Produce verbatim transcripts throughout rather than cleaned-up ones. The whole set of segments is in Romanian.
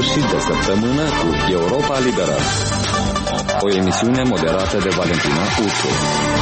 sfârșit de săptămână cu Europa Liberă, o emisiune moderată de Valentina Uțu.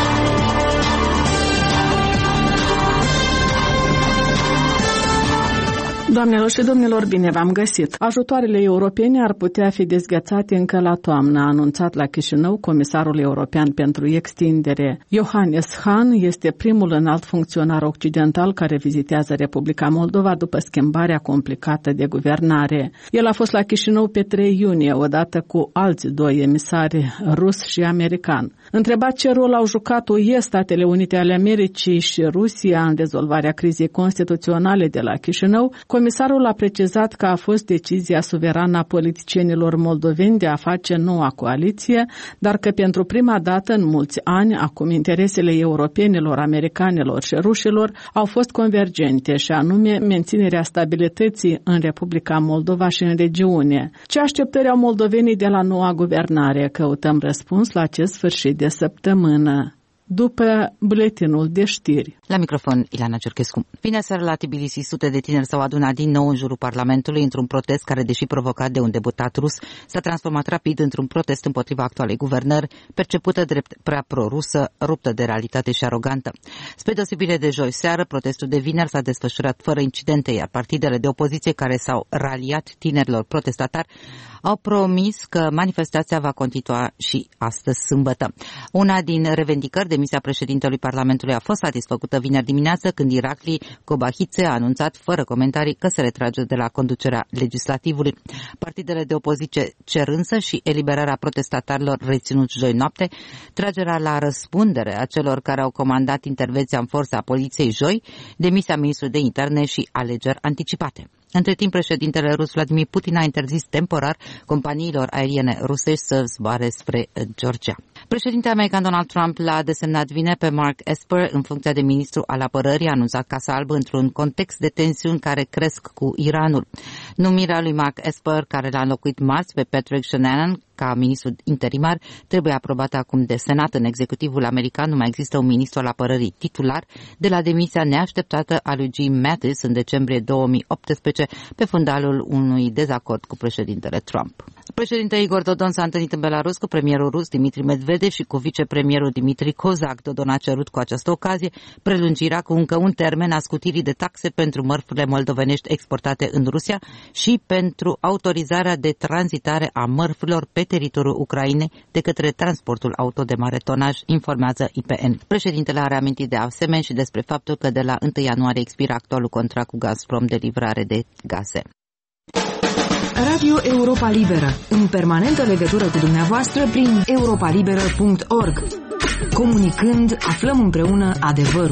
Doamnelor și domnilor, bine v-am găsit! Ajutoarele europene ar putea fi dezghețate încă la toamnă, a anunțat la Chișinău comisarul european pentru extindere. Johannes Hahn este primul înalt funcționar occidental care vizitează Republica Moldova după schimbarea complicată de guvernare. El a fost la Chișinău pe trei iunie, odată cu alți doi emisari, rus și american. Întrebat ce rol au jucat U E, Statele Unite ale Americii și Rusia în rezolvarea crizei constituționale de la Chișinău, comisarul a precizat că a fost decizia suverană a politicienilor moldoveni de a face noua coaliție, dar că pentru prima dată în mulți ani, acum interesele europenilor, americanilor și rușilor au fost convergente, și anume menținerea stabilității în Republica Moldova și în regiune. Ce așteptări au moldovenii de la noua guvernare? Căutăm răspuns la acest sfârșit de săptămână, după buletinul de știri. La microfon, Ilana Cerchescu. Vineri seara la Tbilisi, sute de tineri s-au adunat din nou în jurul Parlamentului într-un protest care, deși provocat de un deputat rus, s-a transformat rapid într-un protest împotriva actualei guvernări, percepută drept prea pro-rusă, ruptă de realitate și arogantă. Spre deosebire de joi seară, protestul de vineri s-a desfășurat fără incidente, iar partidele de opoziție care s-au raliat tinerilor protestatari au promis că manifestația va continua și astăzi sâmbătă. Una din revendicări, demisia președintelui Parlamentului, a fost satisfăcută vineri dimineață când Irakli Kobahidze a anunțat fără comentarii că se retrage de la conducerea legislativului. Partidele de opoziție cer însă și eliberarea protestatarilor reținuți joi noapte, tragerea la răspundere a celor care au comandat intervenția în forța a poliției joi, demisia ministrului de interne și alegeri anticipate. Între timp, președintele rus Vladimir Putin a interzis temporar companiilor aeriene rusești să zboare spre Georgia. Președintele american Donald Trump l-a desemnat vineri pe Mark Esper în funcția de ministru al apărării, a anunțat Casa Albă într-un context de tensiuni care cresc cu Iranul. Numirea lui Mark Esper, care l-a înlocuit marți pe Patrick Shanahan ca ministru interimar, trebuie aprobată acum de Senat. În executivul american nu mai există un ministru al apărării titular de la demisia neașteptată a lui Jim Mattis în decembrie două mii optsprezece pe fundalul unui dezacord cu președintele Trump. Președintele Igor Dodon s-a întâlnit în Belarus cu premierul rus Dmitri Medvedev și cu vicepremierul Dmitri Kozak. Dodon a cerut cu această ocazie prelungirea cu încă un termen a scutirii de taxe pentru mărfurile moldovenești exportate în Rusia și pentru autorizarea de tranzitare a mărfurilor pe teritoriul Ucrainei de către transportul auto de mare tonaj, informează I P N. Președintele a reamintit de asemenea și despre faptul că de la întâi ianuarie expiră actualul contract cu Gazprom de livrare de gaze. Radio Europa Liberă, în permanentă legătură cu dumneavoastră prin europa liberă punct org. Comunicând, aflăm împreună adevărul.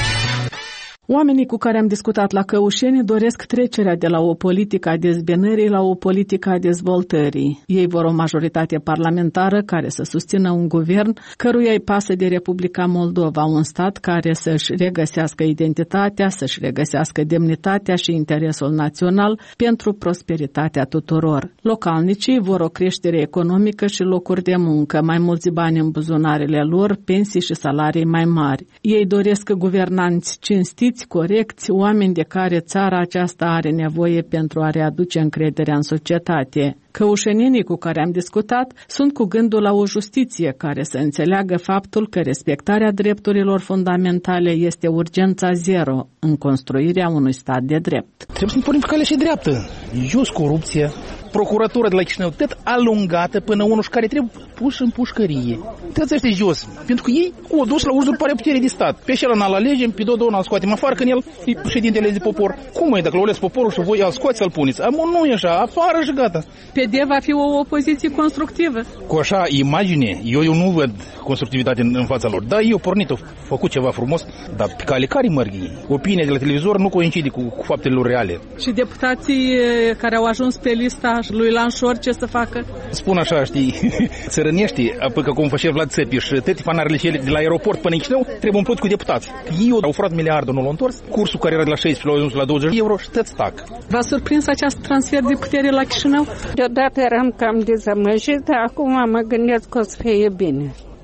Oamenii cu care am discutat la Căușeni doresc trecerea de la o politică a dezbinării la o politică a dezvoltării. Ei vor o majoritate parlamentară care să susțină un guvern căruia îi pasă de Republica Moldova, un stat care să-și regăsească identitatea, să-și regăsească demnitatea și interesul național pentru prosperitatea tuturor. Localnicii vor o creștere economică și locuri de muncă, mai mulți bani în buzunarele lor, pensii și salarii mai mari. Ei doresc guvernanți cinstiți, corecți, oameni de care țara aceasta are nevoie pentru a readuce încrederea în societate. Căușenenii cu care am discutat sunt cu gândul la o justiție care să înțeleagă faptul că respectarea drepturilor fundamentale este urgența zero în construirea unui stat de drept. Trebuie să ne pornim pe calea și dreaptă. Jos corupție, procuratura de la Chișinău tot alungată până unul care trebuie pus în pușcărie. Trebuie să este jos, pentru că ei o dus la uzurparea puterii de stat. Pe acela n-al alegem, pe Dodon îl scoatem afară, când el e președintele de popor. Cum e dacă l-o ales poporul și voi îl scoați să-l puneți? Amor, nu e așa, afară și gata. P D va fi o opoziție constructivă. Cu așa imagine, eu, eu nu văd constructivitate în, în fața lor. Da, eu pornit, au făcut ceva frumos, dar pe cale care merg ei? Opinia de la televizor nu coincide cu, cu faptele lor reale. Și deputații care au ajuns pe lista lui Lanșor, ce să facă? Spun așa, știi, țărănești, apoi că cum făcea Vlad Țepi și toate fanarele cele de la aeroport până în Chișinău, trebuie umplut cu deputați. Ei au furat miliardul, nu l-au întors, cursul care era de la șaisprezece l-au ajuns la douăzeci de euro și tot stac. V-a surprins acest transfer de putere la Chișinău? Deodată eram cam dezamăjit, dar acum mă gândesc că o să fie bine.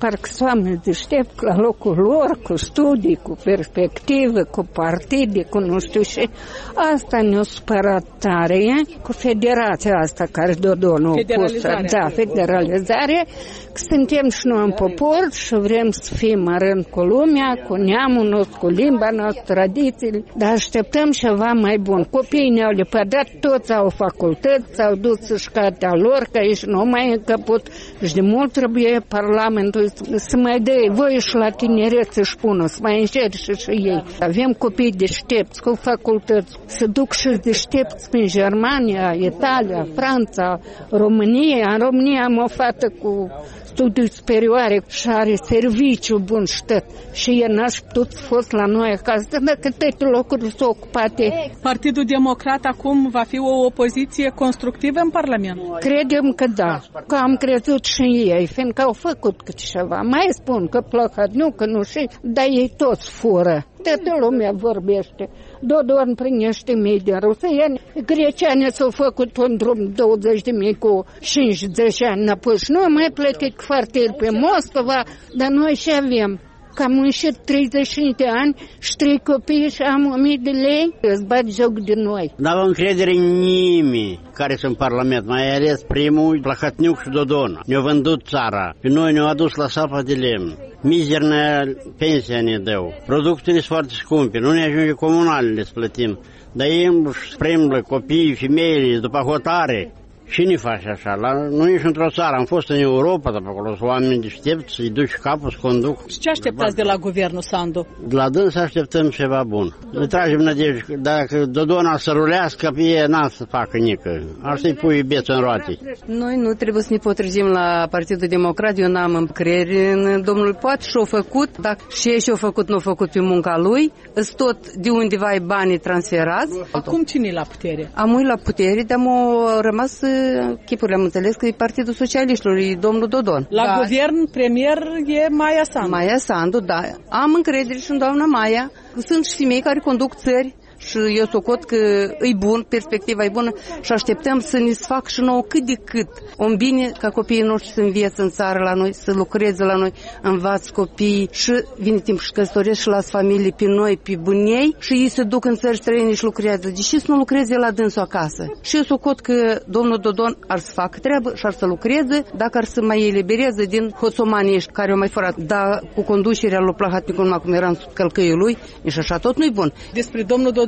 parcă sunt oameni deștepți la locul lor, cu studii, cu perspectivă, cu partide, cu nu știu ce. Asta ne-a supărat tare, cu federația asta care Dodon a pus. Da, federalizare. Suntem și noi în popor și vrem să fim rând cu lumea, cu neamul nostru, cu limba noastră, tradițiile, dar așteptăm ceva mai bun. Copiii ne-au lepădat, toți au facultăți, s-au dus să-și cate a lor, că aici nu mai încăput. Și de mult trebuie Parlamentul să mai dea voie și la tineret să-și pună, să mai încerce și ei. Avem copii deștepți, cu facultăți, să duc și deștepți prin Germania, Italia, Franța, România. În România am o fată cu studii superioare și are serviciu bun și tot. Și el n-aș putut fost la noi acasă, dacă toate locurile sunt ocupate. Partidul Democrat acum va fi o opoziție constructivă în Parlament? Credem că da, că am crezut și ei, fiindcă au făcut cât ceva. Mai spun că Plăhătniuc, că nu știu, dar ei toți fură. Toată lumea vorbește. Dodon primește mii de rusieni. Greceanii s-au făcut un drum douăzeci de mii cu cincizeci ani înapoi și nu am mai plătit cartier pe Moscova, dar noi și avem. Că am ieșit treizeci și cinci de ani și trei copii și am o mie de lei, îți bat joc de noi. N-am încredere în nimeni care sunt în Parlament, mai ales primul, Plăhătniuc și Dodon. Ne-au vândut țara, pe noi ne-au adus la sapa de lemn. Mizernă pensia ne dau, productele sunt foarte scumpe, nu ne ajunge comunalele să plătim. Dar ei își spremblă copiii, femeile, după hotare. Cine face așa? La, nu ești într-o țară, am fost în Europa, dar pe acolo sunt oameni deștepți, să-i duci capul, să conduc. Și ce așteptați de la guvernul Sandu? De la dâns așteptăm ceva bun. Ne tragem nădejde, dacă Dodona să rulească, pe ei n-a să facă nică. Asta-i pui bețul în roate. Noi nu trebuie să ne potrivim la Partidul Democrat, eu n-am încredere în domnul Poat și-o făcut, dacă și ei și-o făcut, nu-o făcut pe munca lui, îți tot de undeva ai banii transferați. Acum cine e la putere? Am uit la putere, dar m-au rămas chipurile, am înțeles că e Partidul Socialiștilor, e domnul Dodon. La da. Guvern, premier e Maia Sandu. Maia Sandu, da. Am încredere și în doamna Maia. Sunt și femei care conduc țări și eu socot că e bun, perspectiva e bună și așteptăm să ne fac și nouă cât de cât. Om bine ca copiii noștri să învețe în țară la noi, să lucreze la noi, învață copiii și vine timp și căsătoresc și las familii pe noi, pe bunei și ei se duc în țări străine și lucrează. Deși să nu lucreze la dânsul acasă. Și eu socot că domnul Dodon ar să facă treabă și ar să lucreze dacă ar să mai elibereze din hoțomanii care au mai furat. Dar cu conducerea lui Plăhătniuc, cum era în călcăiul lui, și așa tot nu-i bun. Despre domnul Dodon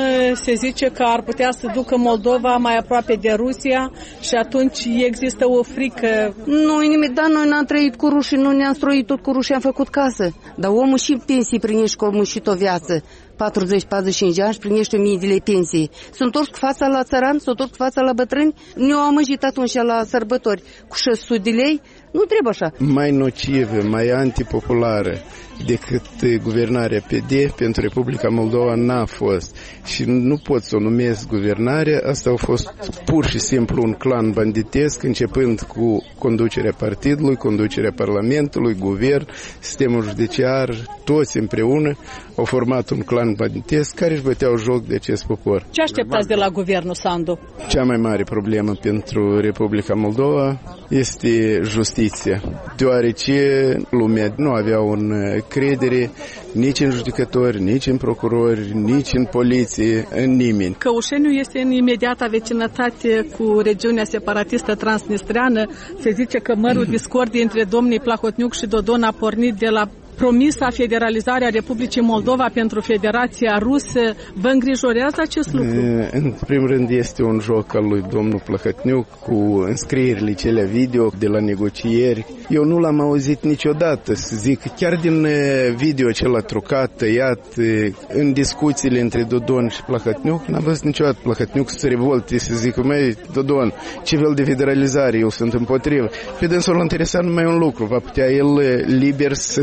se zice că ar putea să ducă Moldova mai aproape de Rusia și atunci există o frică. Nu, nimic, dar noi n-am trăit cu rușii, nu ne-am stroit tot cu rușii, am făcut casă. Dar omul și pensii primești, că omul și o viață. patruzeci patruzeci și cinci de ani și primești o mie de lei pensii. Sunt toți cu fața la țărani, sunt toți cu fața la bătrâni. Ne-au amăjit atunci la sărbători cu șase sute de lei. Nu trebuie așa. Mai nocivă, mai antipopulară decât guvernarea P D pentru Republica Moldova n-a fost. Și nu pot să o numesc guvernare, asta a fost pur și simplu un clan banditesc, începând cu conducerea partidului, conducerea Parlamentului, guvern, sistemul judiciar, toți împreună au format un clan banditesc care își băteau joc de acest popor. Ce așteptați de la guvernul Sandu? Cea mai mare problemă pentru Republica Moldova este justiția, deoarece lumea nu avea un credere nici în judecători, nici în procurori, nici în poliție, în nimeni. Căușeniu este în imediată vecinătate cu regiunea separatistă transnistreană. Se zice că mărul discordiei între domnii Plăhătniuc și Dodon a pornit de la promisa federalizarea Republicii Moldova pentru Federația Rusă. Vă îngrijorează acest lucru? În primul rând este un joc al lui domnul Plăhătniuc cu înscrierile cele video de la negocieri. Eu nu l-am auzit niciodată, să zic, chiar din video acela trucat, tăiat, în discuțiile între Dodon și Plăhătniuc, n-am văzut niciodată Plăhătniuc să se revolte, să zic, măi, Dodon, ce fel de federalizare, eu sunt împotrivă. Pe dânsul l-a interesat numai un lucru, va putea el liber să se ducă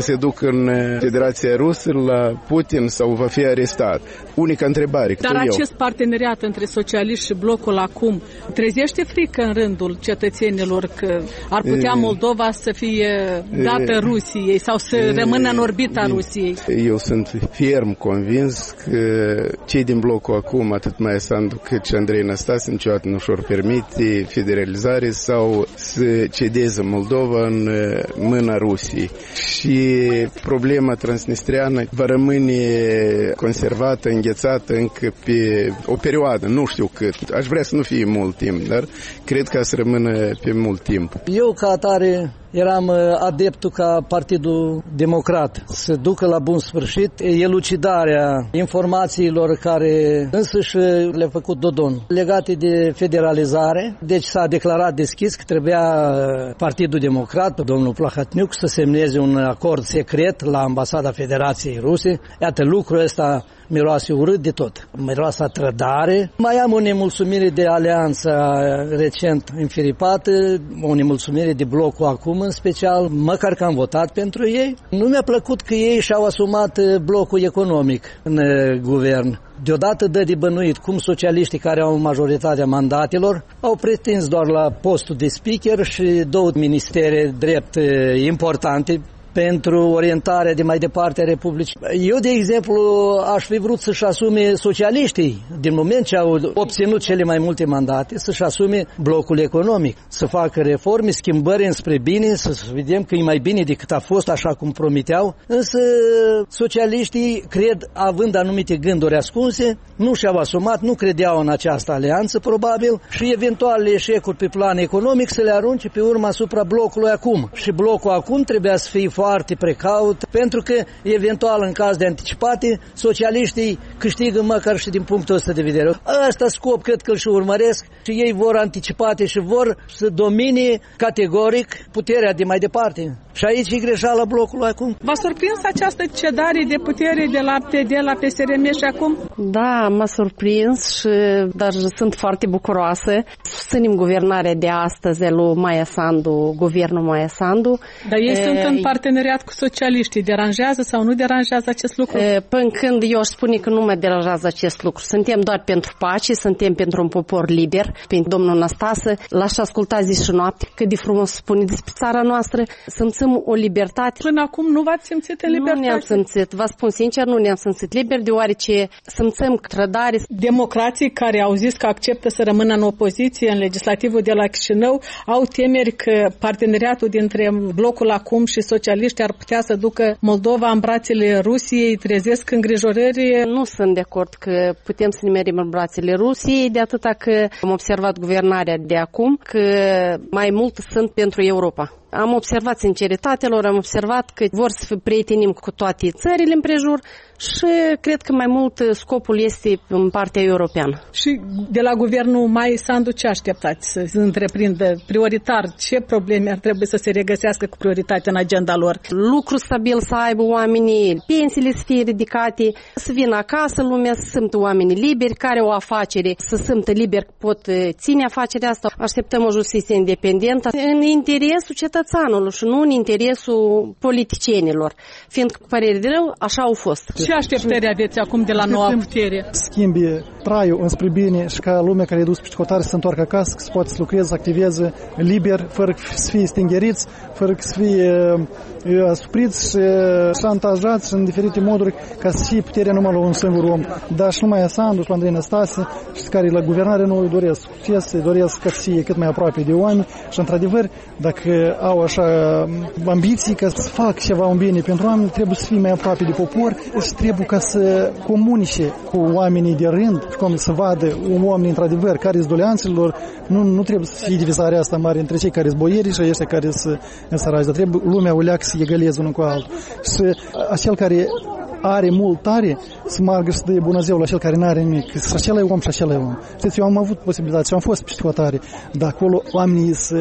în Federația Rusă la Putin sau va fi arestat. Unica întrebare. Dar acest eu. parteneriat între socialiști și blocul acum trezește frică în rândul cetățenilor că ar putea Moldova să fie dată Rusiei sau să e, rămână în orbita Rusiei? Eu sunt ferm convins că cei din blocul acum, atât Maia Sandu cât și Andrei Năstase, niciodată nu și-or permite federalizare sau să cedeze Moldova în mâna Rusiei. Și problema transnistreană va rămâne conservată, înghețată încă pe o perioadă, nu știu cât. Aș vrea să nu fie mult timp, dar cred că să rămână pe mult timp. Eu ca atare eram adeptul ca Partidul Democrat să ducă la bun sfârșit elucidarea informațiilor care însăși le-a făcut Dodon legate de federalizare. Deci s-a declarat deschis că trebuia Partidul Democrat, domnul Plahotniuc, să semneze un acord secret la Ambasada Federației Ruse. Iată, lucrul ăsta miroase urât de tot. Miroase a trădare. Mai am o nemulțumire de alianța recent înfiripată, o nemulțumire de blocul acum în special, măcar că am votat pentru ei. Nu mi-a plăcut că ei și-au asumat blocul economic în guvern. Deodată dă de bănuit cum socialiștii care au majoritatea mandatelor au pretins doar la postul de speaker și două ministere drept importante pentru orientarea de mai departe a Republicii. Eu, de exemplu, aș fi vrut să-și asume socialiștii, din moment ce au obținut cele mai multe mandate, să-și asume blocul economic, să facă reforme, schimbări înspre bine, să vedem că e mai bine decât a fost, așa cum promiteau. Însă socialiștii, cred, având anumite gânduri ascunse, nu și-au asumat, nu credeau în această alianță, probabil, și eventualele eșecuri pe plan economic să le arunce pe urmă asupra blocului acum. Și blocul acum trebuia să fie foarte precaut, pentru că, eventual, în caz de anticipate, socialiștii câștigă măcar și din punctul ăsta de vedere. Asta scop, cred că îl și urmăresc, și ei vor anticipate și vor să domine categoric puterea de mai departe. Și aici e greșeala blocului acum. V-a surprins această cedare de putere de la P D la P S R M și acum? Da, m-a surprins, și, dar sunt foarte bucuroasă. Susținem guvernarea de astăzi lui Maia Sandu, guvernul Maia Sandu. Dar ei e, sunt în parteneriat cu socialiștii. Deranjează sau nu deranjează acest lucru? E, până când eu aș spune că nu mă deranjează acest lucru. Suntem doar pentru pace, suntem pentru un popor liber. Pentru domnul Năstase, l-aș asculta zi și noapte, cât de frumos spune despre țara noastră. Simțim o libertate. Până acum nu v-ați simțit în libertate? Nu ne-am simțit, vă spun sincer, nu ne-am simțit liber, deoarece simțim trădare. Democrații care au zis că acceptă să rămână în opoziție în legislativul de la Chișinău au temeri că parteneriatul dintre blocul acum și socialiști ar putea să ducă Moldova în brațele Rusiei, trezesc îngrijorări. Nu sunt de acord că putem să ne merim în brațele Rusiei, de atâta că am observat guvernarea de acum că mai mult sunt pentru Europa. Am observat sinceritatea lor, am observat că vor să fie prietenim cu toate țările împrejur și cred că mai mult scopul este în partea europeană. Și de la guvernul Maia Sandu ce așteptați să se întreprindă prioritar? Ce probleme ar trebui să se regăsească cu prioritate în agenda lor? Lucru stabil să aibă oamenii, pensiile să fie ridicate, să vină acasă lumea, să simtă oamenii liberi, care o afacere, să simtă liberi că pot ține afacerea asta. Așteptăm o justiție independentă în interesul cetățeanului și nu în interesul politicienilor, fiindcă, cu părere de rău, așa au fost. Ce așteptări aveți acum de la noua putere? Schimbi traiul înspre bine și ca lumea care e dus pe școtare să se întoarcă acasă, să poată să lucreze, să activeze liber, fără să fie stingeriți, fără să fie asupriți și șantajați în diferite moduri ca să fie puterea numai la un singur om. Dar și numai Sandu și Andrei Năstase și care la guvernare nu îi doresc succes, îi doresc ca să fie cât mai aproape de oameni și, într-adevăr, dacă au așa ambiții ca să facă ceva în bine pentru oameni, trebuie să fie mai aproape de popor și trebuie ca să comunice cu oamenii de rând și cum să vadă oamenii, într-adevăr, care sunt doleanțele lor. Nu, nu trebuie să fie divizarea asta mare între cei care sunt boieri și ăștia care sunt săraci, dar trebuie lumea o leacă să egaleze unul cu altul. Și acel care are mult tare să margă și să dea bună ziua la cel care n-are nimic. Și acela e om și acela e om. Știți, eu am avut posibilitatea și am fost pe școatare, dar acolo oamenii să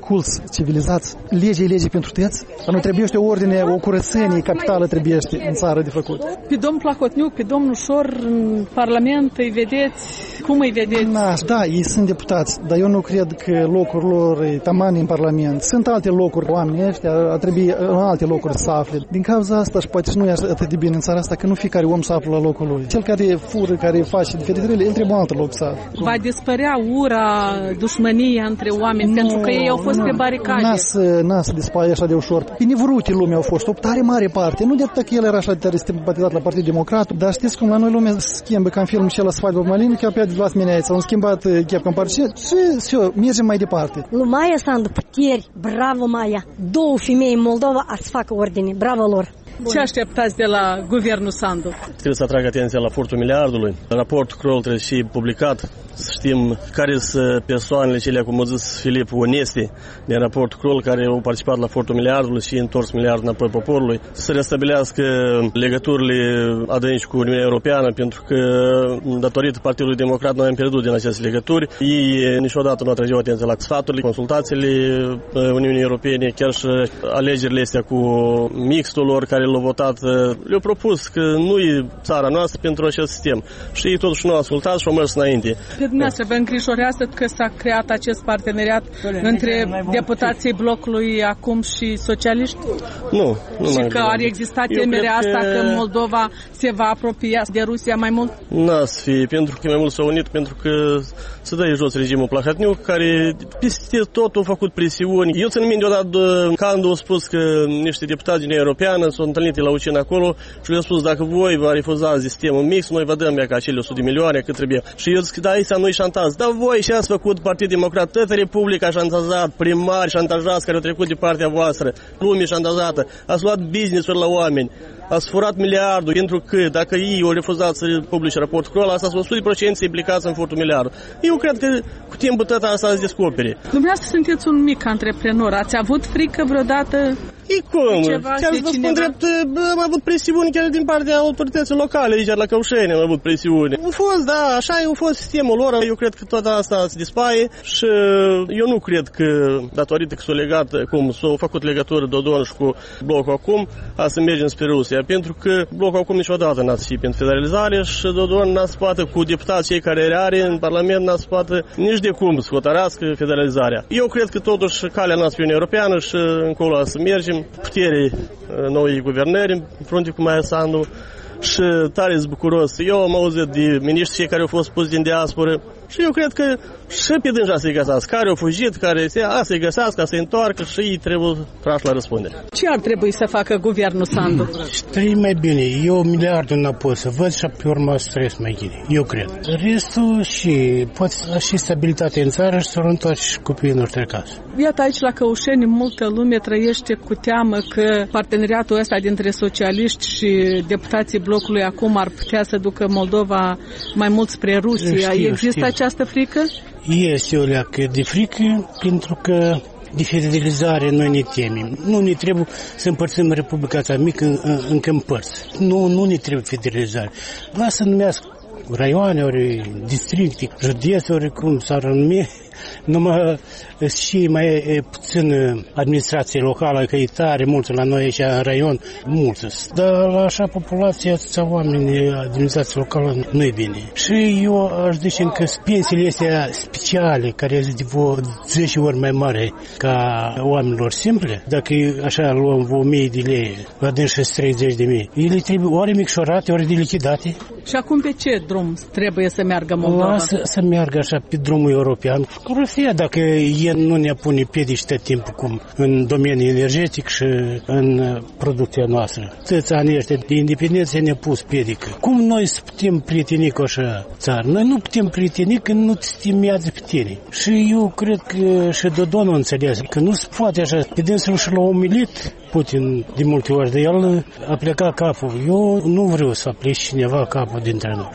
culți, civilizați. Legea e lege pentru toți. Dar nu trebuie o ordine, o curățenie capitală trebuie în țară de făcut. Pe domnul Plahotniuc, pe domnul Șor în Parlament îi vedeți? Cum îi vedeți? Da, da, ei sunt deputați, dar eu nu cred că locul lor e tamani în Parlament. Sunt alte locuri, oamenii ăștia ar trebui în alte locuri să afle. Din cauza asta și poate și nu e atât de bine în țara asta, că nu fiecare om să află la locul lui. Cel care fură, care face diferitele, el trebuie alt loc să afle. Va dispărea ura, dușmănia între oameni, no, pentru că ei au fost no, pe baricade. N-a să, n-a să dispare așa de ușor. Binevrute lumea au fost, o tare mare parte. Nu de atât că el era așa de tare simpatizat la Partidul Democrat, dar știți cum la noi lumea schimbă, ca în filmul și la Svadba Malin, că pe las meneața, au schimbat chepca în parcet și все, mergem mai departe. Lui Maia Sandu, puteri, bravo Maia. Două femei în Moldova a să facă ordine, bravo lor. Bun. Ce așteptați de la guvernul Sandu? Trebuie să atrag atenția la furtul miliardului. Raportul Kroll trebuie și publicat, să știm care sunt persoanele cele, cum a zis Filip, oneste din raportul Kroll, care au participat la furtul miliardului și întors miliardul înapoi poporului. Să restabilească legăturile adânci cu Uniunea Europeană, pentru că datorită Partidului Democrat noi am pierdut din aceste legături. Ei niciodată nu atrageau atenția la sfaturile, consultațiile Uniunii Europene, chiar și alegerile astea cu mixtul lor care l-au votat, le-au propus că nu e țara noastră pentru acest sistem. Și ei totuși nu au ascultat și au mers înainte. Pe dumneavoastră vă îngrijorează că s-a creat acest parteneriat între deputații blocului acum și socialiști? Nu. nu și că ar exista temerea asta că... că Moldova se va apropia de Rusia mai mult? N-a să fie, pentru că mai mult s-au unit, pentru că se dă jos regimul Plahotniuc, care peste tot a făcut presiuni. Eu țin minte odată când au spus că niște deputați din Europeană s-au întâlnit la Ucin acolo și le-au spus dacă voi vă refuzați sistemul mix, noi vă dăm ea ca acele o sută de milioane cât trebuie. Și eu zic, da, aici nu-i șantaj. Dar voi și ați făcut Partid Democrat, toată Republica șantajat, primari șantajați care au trecut de partea voastră, lume șantajată, ați luat business-uri la oameni. Ați furat miliardul, pentru că dacă ei au refuzat să publice raportul Kroll, asta sunt o sută la sută implicați în furtul miliardul. Eu cred că cu timpul tot asta se descopere. Dumneavoastră sunteți un mic antreprenor. Ați avut frică vreodată? E cum? Chiar vă spun drept, am avut presiuni chiar din partea autorităților locale, aici la Căușeni am avut presiuni. Au fost, da, așa a fost sistemul lor, eu cred că toată asta se dispare și eu nu cred că, datorită că s-au legat, cum s-au făcut legătură Dodon și cu blocul acum, a să mergem spre Rusia, pentru că blocul acum niciodată n-a să fie pentru federalizare și Dodon n-a să poată cu deputații care are în Parlament, n-a să poată nici de cum să hotărească federalizarea. Eu cred că totuși calea noastră Uniunea Europeană și încolo să mergem puterii noi guvernări în frunte cu Maia Sandu și tare bucuros. Eu am auzit de miniștri care au fost puși din diasporă și eu cred că și pe dânja să-i găsească. Care au fugit, care se, a, să-i găsească, să-i întoarcă și ei trebuie trași la răspundere. Ce ar trebui să facă guvernul Sandu? Și trăi mai bine. Eu miliardul înapoi să văd și pe urmă să trăiesc mai bine. Eu cred. Restul și poate și stabilitate în țară și să o întoarce și copiii noștri acasă. Iată aici la Căușeni multă lume trăiește cu teamă că parteneriatul ăsta dintre socialiști și deputații blocului acum ar putea să ducă Moldova mai mult spre Rusia. Știu, Există știu. această frică? Este o leacă de frică, pentru că de federalizare noi ne temem. Nu ne trebuie să împărțim Republica asta mică în, în, încă în părți. Nu, nu ne trebuie federalizare. Lasă să numească raioane, ori districte, județe, ori cum s-ar numi, numai și mai puțin administrație locală, că e tare mulți la noi aici în raion, mulți. Dar la așa populație, atâția oameni, administrația locală nu e bine. Și eu aș zice că pensiile astea speciale, care sunt de zece ori mai mari ca oamenilor simple, dacă așa luăm o mie de lei, adânc și treizeci de mii, ele trebuie ori micșorate, ori de lichidate. Și acum pe ce drum trebuie să meargă Moldova? Lasă să meargă așa pe drumul european. Rusia, dacă el nu ne pune piedici tot timpul cum în domeniul energetic și în producția noastră. Toți anii ăștia de independență ne-a pus piedică. Cum noi să putem prieteni cu așa țară? Noi nu putem prieteni când nu te stimează pe tine. Și eu cred că și Dodon a înțeles că nu se poate așa. Pe dânsul și l-a umilit Putin de multe ori, de el a plecat capul. Eu nu vreau să pleci cineva capul dintre noi.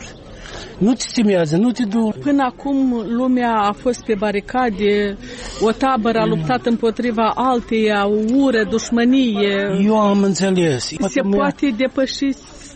Nu te stimează, nu te du. Până acum lumea a fost pe baricade, o tabără a luptat împotriva alteia, ură, dușmănie. Eu am înțeles. Se poate depăși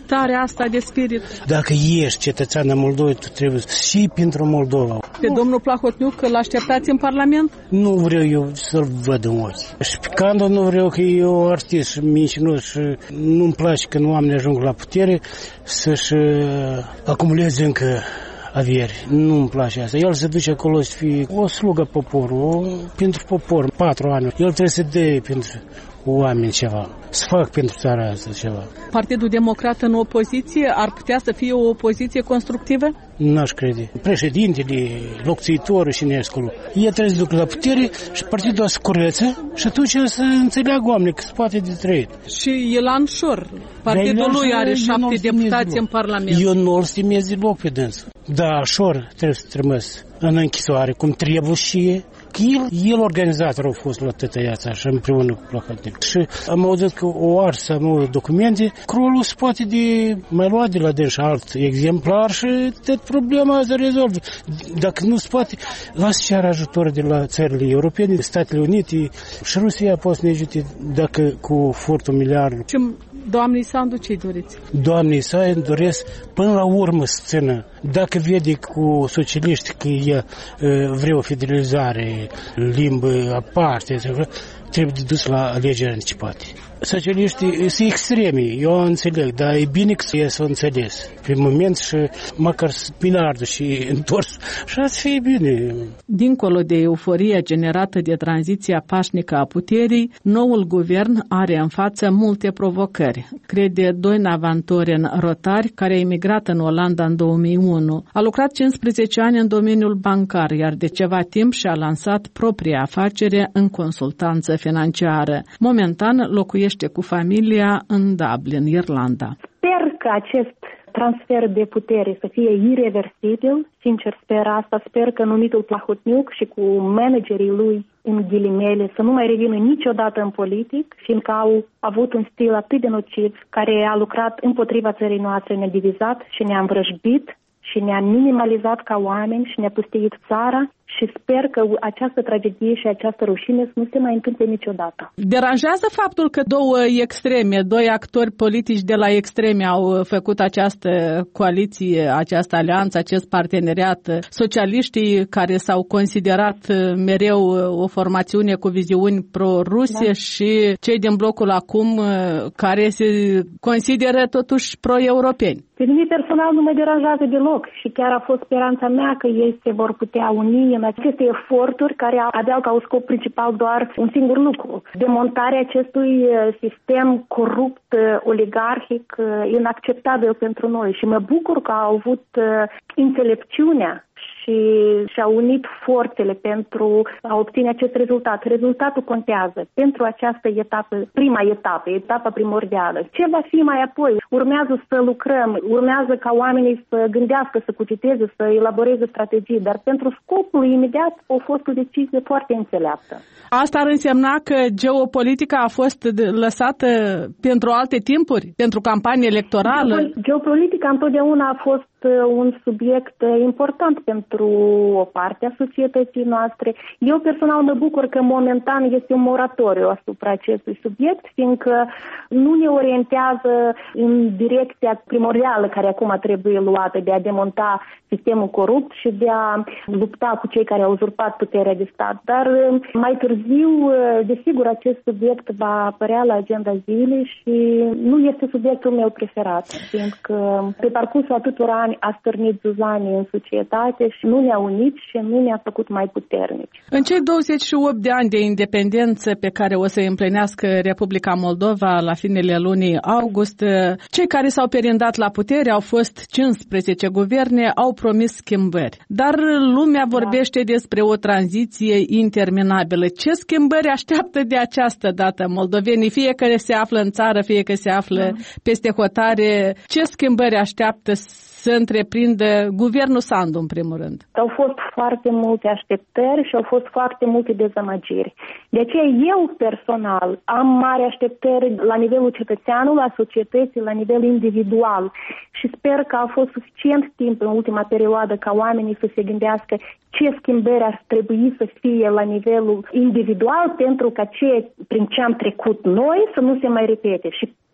starea asta de spirit? Dacă ești cetățean al Moldovei, tu trebuie și pentru Moldova. Pe domnul Plahotniuc îl așteptați în Parlament? Nu vreau eu să-l văd în ochi. Și pe Candu nu vreau, că e o artist și mincinos și nu-mi place când oamenii ajung la putere să-și acumuleze încă avieri. Nu-mi place asta. El se duce acolo să fie o slugă poporul, pentru popor, patru ani. El trebuie să dea pentru oameni ceva, să fac pentru țara asta ceva. Partidul Democrat în opoziție ar putea să fie o opoziție constructivă? N-aș crede. Președintele, locțuitorul și Nesculu, ei trebuie să ducă la putere și partidul o să curăță și atunci o să înțeleagă oamenii că se poate de trăit. Și Ilan Șor, partidul lui are șapte deputați în Parlament. Eu nu îl stimez deloc pe dânsul. Da, Șor trebuie să trimis în închisoare, cum trebuie și e. El, el organizator a fost la tătăiața așa împreună cu Plahotniuc. Și am auzit că o ars am auzit documente, crolul se poate de mai lua de la dânsi alt exemplar și tot problema se rezolvă. Dacă nu se poate, lasă și ajutor de la țările europene, Statele Unite și Rusia poate să ne ajute dacă cu fortul miliard. Și doamnei Sandu ce-i doriți? Doamnei Sandu doresc până la urmă să țină. Dacă vede cu socialiști că e vrea o fidelizare, limbă aparte, trebuie de dus la alegeri anticipate. Socialiștii sunt extremi, eu înțeleg, dar e bine că să o înțeles pe moment și măcar spinardul și întors și să fie bine. Dincolo de euforia generată de tranziția pașnică a puterii, noul guvern are în față multe provocări, crede Doina Vantoren Rotari, care a emigrat în Olanda în două mii unu. A lucrat cincisprezece ani în domeniul bancar, iar de ceva timp și-a lansat propria afacere în consultanță financiară. Momentan locuiește cu familia în Dublin, Irlanda. Sper că acest transfer de putere să fie irreversibil, sincer sper asta, sper că numitul Plahotniuc și cu managerii lui, în ghilimele, să nu mai revină niciodată în politic, fiindcă au avut un stil atât de nociv, care a lucrat împotriva țării noastre, ne-a divizat și ne-a învrăjbit și ne-a minimalizat ca oameni și ne-a pustiit țara. Și sper că această tragedie și această rușine să nu se mai întâmple niciodată. Deranjează faptul că două extreme, doi actori politici de la extreme au făcut această coaliție, această alianță, acest parteneriat. Socialiștii care s-au considerat mereu o formațiune cu viziuni pro-ruse, da, și cei din blocul acum care se consideră totuși pro-europeni. Pe mine personal nu mă deranjează deloc și chiar a fost speranța mea că ei se vor putea uni în aceste eforturi care aveau ca scop principal doar un singur lucru: demontarea acestui sistem corupt, oligarhic, inacceptabil pentru noi. Și mă bucur că au avut înțelepciunea și și-au unit forțele pentru a obține acest rezultat. Rezultatul contează pentru această etapă, prima etapă, etapa primordială. Ce va fi mai apoi? Urmează să lucrăm, urmează ca oamenii să gândească, să cuciteze, să elaboreze strategii, dar pentru scopul imediat a fost o decizie foarte înțeleaptă. Asta ar însemna că geopolitica a fost lăsată pentru alte timpuri, pentru campanie electorală? Geopolitica întotdeauna a fost un subiect important pentru o parte a societății noastre. Eu personal mă bucur că momentan este un moratoriu asupra acestui subiect, fiindcă nu ne orientează în direcția primordială care acum trebuie luată de a demonta sistemul corupt și de a lupta cu cei care au uzurpat puterea de stat. Dar mai târziu, desigur, acest subiect va apărea la agenda zilei și nu este subiectul meu preferat, fiindcă pe parcursul atâtor ani a stârnit zuzanie în societate și nu ne-a unit și nu ne-a făcut mai puternici. În cei douăzeci și opt de ani de independență pe care o să împlinească Republica Moldova la finele lunii august, cei care s-au perindat la putere au fost cincisprezece guverne, au promis schimbări. Dar lumea vorbește despre o tranziție interminabilă. Ce schimbări așteaptă de această dată moldovenii, fie că se află în țară, fie că se află peste hotare? Ce schimbări așteaptă să întreprindă guvernul Sandu, în primul rând? Au fost foarte multe așteptări și au fost foarte multe dezamăgiri. De aceea eu personal am mari așteptări la nivelul cetățeanului, la societății, la nivel individual și sper că a fost suficient timp în ultima perioadă ca oamenii să se gândească ce schimbări ar trebui să fie la nivelul individual pentru ca ce prin ce am trecut noi să nu se mai repete. Și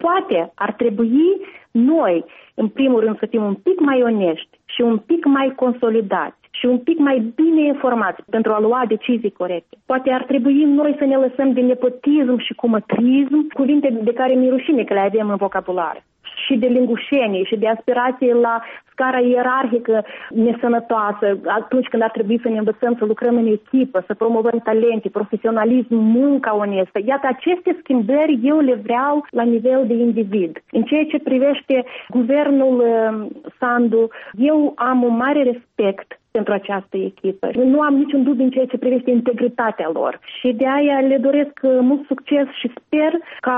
Poate ar trebui noi, în primul rând, să fim un pic mai onești și un pic mai consolidați și un pic mai bine informați pentru a lua decizii corecte. Poate ar trebui noi să ne lăsăm de nepotism și cumătrism, cuvinte de care mi-e rușine că le avem în vocabular, și de lingușenie și de aspirație la scara ierarhică nesănătoasă, atunci când ar trebui să ne învățăm să lucrăm în echipă, să promovăm talente, profesionalism, munca onestă. Iată, aceste schimbări eu le vreau la nivel de individ. În ceea ce privește guvernul Sandu, eu am un mare respect pentru această echipă. Nu am niciun dubiu în ceea ce privește integritatea lor și de aia le doresc mult succes și sper ca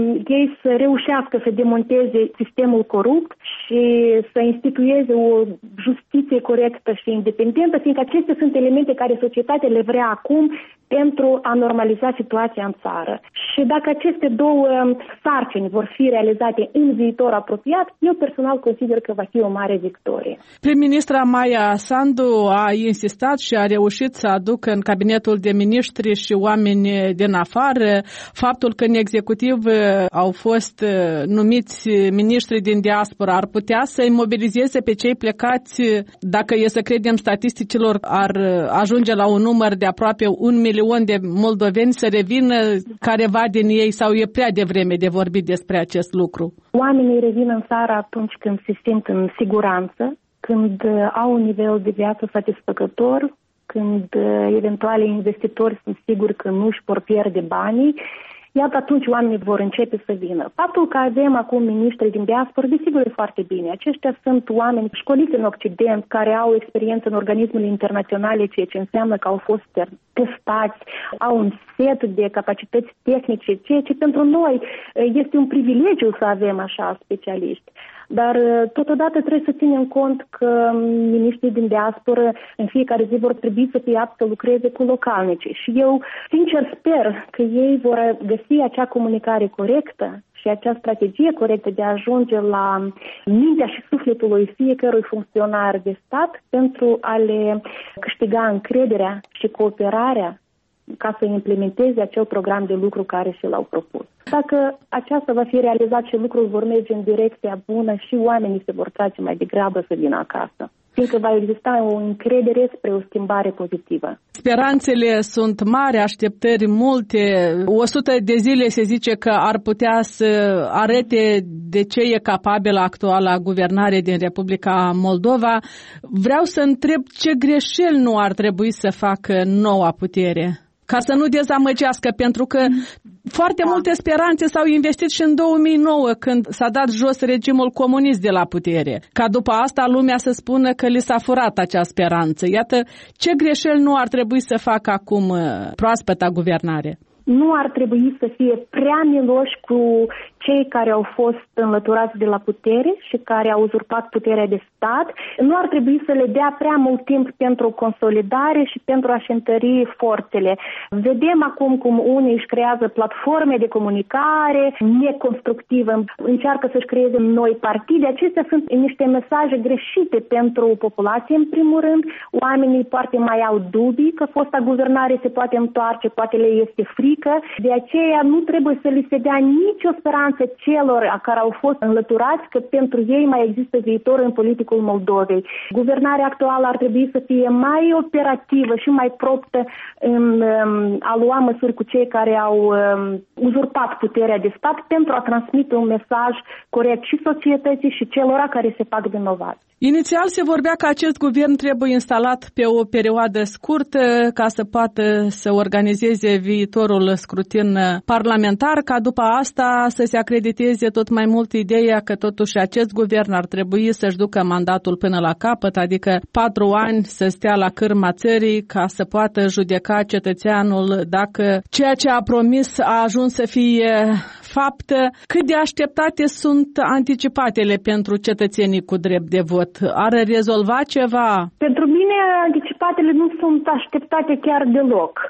ei să reușească să demonteze sistemul corupt și să instituieze o justiție corectă și independentă, fiindcă acestea sunt elemente care societatea le vrea acum pentru a normaliza situația în țară. Și dacă aceste două sarcini vor fi realizate în viitor apropiat, eu personal consider că va fi o mare victorie. Prim-ministra Maia Sandu a insistat și a reușit să aducă în cabinetul de miniștri și oameni din afară. Faptul că în executiv au fost numiți miniștri din diaspora ar putea să-i mobilizeze pe cei plecați, dacă e să credem statisticilor, ar ajunge la un număr de aproape un milion de moldoveni să revină, careva din ei, sau e prea devreme de vorbit despre acest lucru? Oamenii revin în țară atunci când se simt în siguranță, când au un nivel de viață satisfăcător, când eventuale investitori sunt siguri că nu își vor pierde banii. Iată, atunci oamenii vor începe să vină. Faptul că avem acum miniștri din diaspora, desigur, e foarte bine. Aceștia sunt oameni școliți în Occident, care au experiență în organismele internaționale, ceea ce înseamnă că au fost testați, au un set de capacități tehnice, ceea ce pentru noi este un privilegiu să avem așa specialiști. Dar totodată trebuie să ținem cont că miniștrii din diasporă în fiecare zi vor trebui să fie apți să lucreze cu localnici. Și eu sincer sper că ei vor găsi acea comunicare corectă și acea strategie corectă de a ajunge la mintea și sufletul lui fiecărui funcționar de stat pentru a le câștiga încrederea și cooperarea ca să implementeze acel program de lucru care și l-au propus. Dacă aceasta va fi realizat și lucrurile vor merge în direcția bună și oamenii se vor trage mai degrabă să vină acasă, fiindcă va exista o încredere spre o schimbare pozitivă. Speranțele sunt mari, așteptări multe. O sută de zile se zice că ar putea să arate de ce e capabilă actuala guvernare din Republica Moldova. Vreau să întreb ce greșeli nu ar trebui să facă noua putere, ca să nu dezamăgească, pentru că foarte multe speranțe s-au investit și în două mii nouă, când s-a dat jos regimul comunist de la putere, ca după asta lumea să spună că li s-a furat acea speranță. Iată, ce greșeli nu ar trebui să facă acum proaspăta guvernare? Nu ar trebui să fie prea miloși cu cei care au fost înlăturați de la putere și care au uzurpat puterea de stat. Nu ar trebui să le dea prea mult timp pentru consolidare și pentru a-și întări forțele. Vedem acum cum unii își creează platforme de comunicare neconstructivă, încearcă să-și creeze noi partide. Acestea sunt niște mesaje greșite pentru populație, în primul rând. Oamenii poate mai au dubii că fosta guvernare se poate întoarce, poate le este frică. De aceea nu trebuie să li se dea nicio speranță celor care au fost înlăturați că pentru ei mai există viitor în politicul Moldovei. Guvernarea actuală ar trebui să fie mai operativă și mai promptă în um, a lua măsuri cu cei care au um, uzurpat puterea de stat pentru a transmite un mesaj corect și societății și celora care se fac vinovați. Inițial se vorbea că acest guvern trebuie instalat pe o perioadă scurtă ca să poată să organizeze viitorul scrutin parlamentar, ca după asta să se acrediteze tot mai mult ideea că totuși acest guvern ar trebui să-și ducă mandatul până la capăt, adică patru ani să stea la cârma țării ca să poată judeca cetățeanul dacă ceea ce a promis a ajuns să fie fapt. Cât de așteptate sunt anticipatele pentru cetățenii cu drept de vot? Ar rezolva ceva? Pentru mine anticipatele nu sunt așteptate chiar deloc.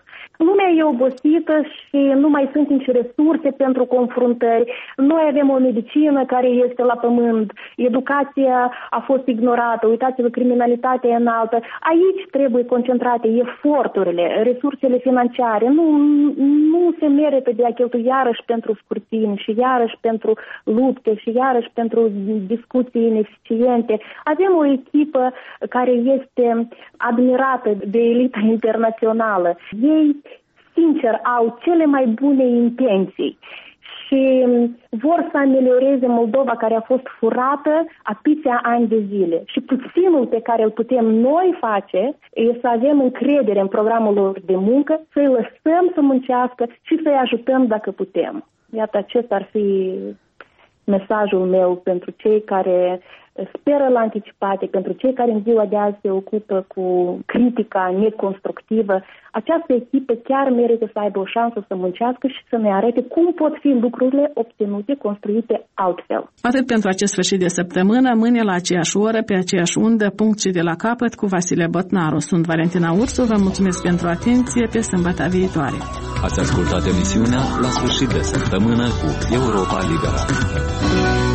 Lumea e obosită și nu mai sunt nici resurse pentru confruntări. Noi avem o medicină care este la pământ, educația a fost ignorată, uitați-vă, criminalitatea e înaltă. Aici trebuie concentrate eforturile, resursele financiare. Nu, nu se merită de a cheltui iarăși pentru scurtini și iarăși pentru lupte și iarăși pentru discuții ineficiente. Avem o echipă care este admirată de elita internațională. Ei, sincer, au cele mai bune intenții și vor să amelioreze Moldova, care a fost furată atâția ani de zile. Și puținul pe care îl putem noi face e să avem încredere în programul lor de muncă, să-i lăsăm să muncească și să-i ajutăm dacă putem. Iată, acesta ar fi mesajul meu pentru cei care speră la anticipate, pentru cei care în ziua de azi se ocupă cu critica neconstructivă. Această echipă chiar merită să aibă o șansă să muncească și să ne arate cum pot fi lucrurile obținute, construite altfel. Atât pentru acest sfârșit de săptămână, mâine la aceeași oră, pe aceeași undă, punct și de la capăt, cu Vasile Botnaru. Sunt Valentina Ursu, vă mulțumesc pentru atenție, pe sâmbătă viitoare. Ați ascultat emisiunea La sfârșit de săptămână cu Europa Liberă.